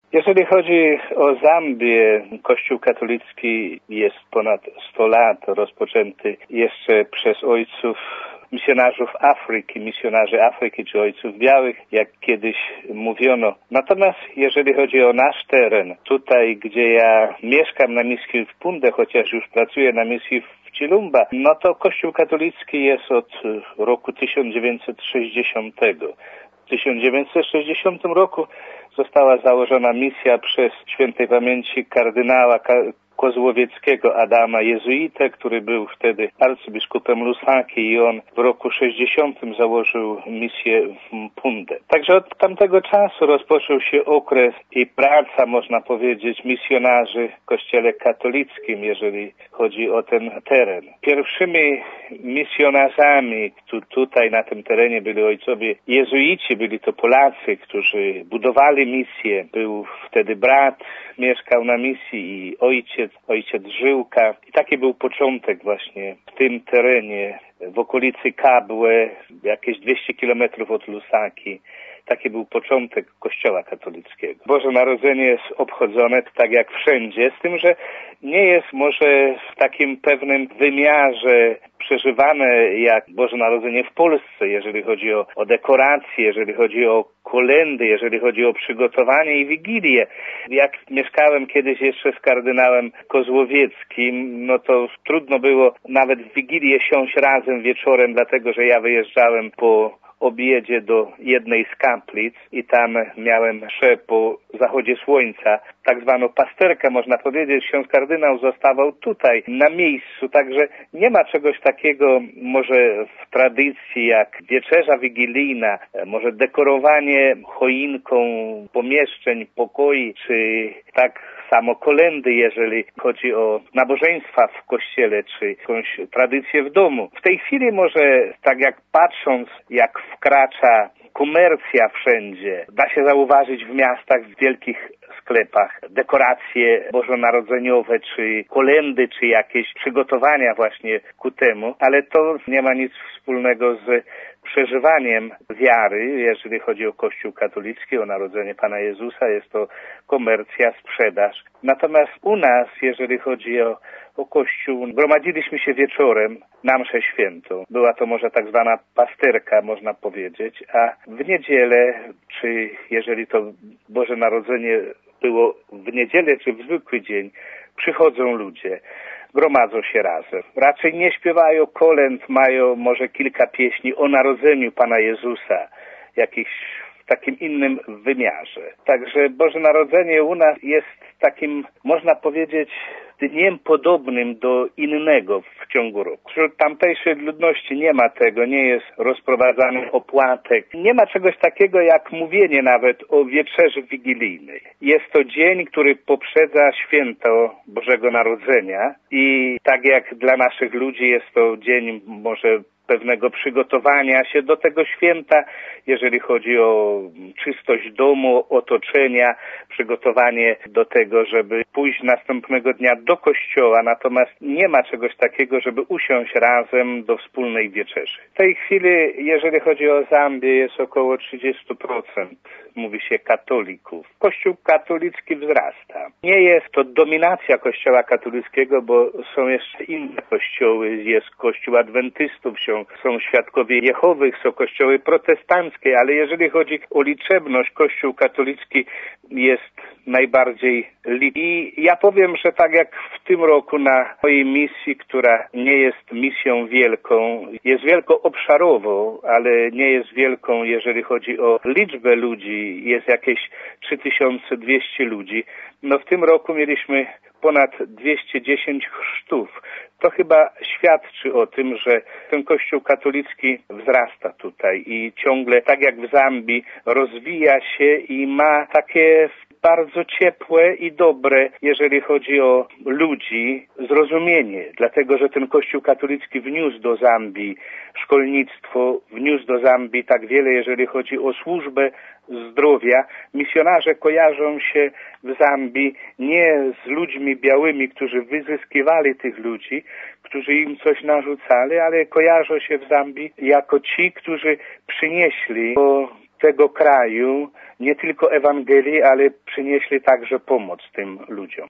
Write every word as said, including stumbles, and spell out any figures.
Jeżeli chodzi o Zambię, Kościół katolicki jest ponad sto lat, rozpoczęty jeszcze przez ojców misjonarzów Afryki, misjonarzy Afryki czy ojców białych, jak kiedyś mówiono. Natomiast jeżeli chodzi o nasz teren, tutaj gdzie ja mieszkam na misji w Punde, chociaż już pracuję na misji w Chilumba, no to Kościół katolicki jest od roku tysiąc dziewięćset sześćdziesiątego. W tysiąc dziewięćset sześćdziesiątym roku została założona misja przez świętej pamięci kardynała kozłowieckiego Adama Jezuitę, który był wtedy arcybiskupem Lusaki i on w roku sześćdziesiątym założył misję w Punde. Także od tamtego czasu rozpoczął się okres i praca, można powiedzieć, misjonarzy w Kościele katolickim, jeżeli chodzi o ten teren. Pierwszymi misjonarzami, którzy tutaj na tym terenie byli ojcowie jezuici, byli to Polacy, którzy budowali misję. Był wtedy brat, mieszkał na misji i ojciec, ojciec Żyłka. I taki był początek właśnie w tym terenie, w okolicy Kabłe, jakieś dwieście kilometrów od Lusaki. Taki był początek Kościoła katolickiego. Boże Narodzenie jest obchodzone tak jak wszędzie, z tym, że nie jest może w takim pewnym wymiarze przeżywane jak Boże Narodzenie w Polsce, jeżeli chodzi o, o dekoracje, jeżeli chodzi o kolędy, jeżeli chodzi o przygotowanie i wigilię. Jak mieszkałem kiedyś jeszcze z kardynałem Kozłowieckim, no to trudno było nawet w wigilię siąść razem wieczorem, dlatego że ja wyjeżdżałem po obiedzie do jednej z kaplic i tam miałem mszę po zachodzie słońca, tak zwaną pasterkę, można powiedzieć. Ksiądz kardynał zostawał tutaj, na miejscu, także nie ma czegoś takiego może w tradycji jak wieczerza wigilijna, może dekorowanie choinką pomieszczeń, pokoi, czy tak samo kolędy, jeżeli chodzi o nabożeństwa w kościele, czy jakąś tradycję w domu. W tej chwili może, tak jak patrząc, jak wkracza komercja wszędzie, da się zauważyć w miastach, w wielkich sklepach dekoracje bożonarodzeniowe, czy kolędy, czy jakieś przygotowania właśnie ku temu, ale to nie ma nic wspólnego z przeżywaniem wiary, jeżeli chodzi o Kościół katolicki, o narodzenie Pana Jezusa, jest to komercja, sprzedaż. Natomiast u nas, jeżeli chodzi o, o Kościół, gromadziliśmy się wieczorem na mszę świętą. Była to może tak zwana pasterka, można powiedzieć, a w niedzielę, czy jeżeli to Boże Narodzenie było w niedzielę, czy w zwykły dzień, przychodzą ludzie. Gromadzą się razem. Raczej nie śpiewają kolęd, mają może kilka pieśni o narodzeniu Pana Jezusa, jakichś w takim innym wymiarze. Także Boże Narodzenie u nas jest takim, można powiedzieć, dniem podobnym do innego w ciągu roku. Wśród tamtejszej ludności nie ma tego, nie jest rozprowadzany opłatek. Nie ma czegoś takiego jak mówienie nawet o wieczerzy wigilijnej. Jest to dzień, który poprzedza święto Bożego Narodzenia i tak jak dla naszych ludzi jest to dzień może pewnego przygotowania się do tego święta, jeżeli chodzi o czystość domu, otoczenia, przygotowanie do tego, żeby pójść następnego dnia do kościoła, natomiast nie ma czegoś takiego, żeby usiąść razem do wspólnej wieczerzy. W tej chwili, jeżeli chodzi o Zambię, jest około trzydzieści procent, mówi się, katolików. Kościół katolicki wzrasta. Nie jest to dominacja Kościoła katolickiego, bo są jeszcze inne kościoły, jest Kościół adwentystów, są, są Świadkowie Jehowych, są kościoły protestanckie, ale jeżeli chodzi o liczebność, Kościół katolicki jest najbardziej liczny. I ja powiem, że tak jak w tym roku na mojej misji, która nie jest misją wielką, jest wielkoobszarową, ale nie jest wielką, jeżeli chodzi o liczbę ludzi, jest jakieś trzy tysiące dwieście ludzi. No w tym roku mieliśmy ponad dwieście dziesięć chrztów. To chyba świadczy o tym, że ten Kościół katolicki wzrasta tutaj i ciągle, tak jak w Zambii, rozwija się i ma takie bardzo ciepłe i dobre, jeżeli chodzi o ludzi, zrozumienie. Dlatego, że ten Kościół katolicki wniósł do Zambii szkolnictwo, wniósł do Zambii tak wiele, jeżeli chodzi o służbę zdrowia. Misjonarze kojarzą się w Zambii nie z ludźmi białymi, którzy wyzyskiwali tych ludzi, którzy im coś narzucali, ale kojarzą się w Zambii jako ci, którzy przynieśli do tego kraju nie tylko Ewangelii, ale przynieśli także pomoc tym ludziom.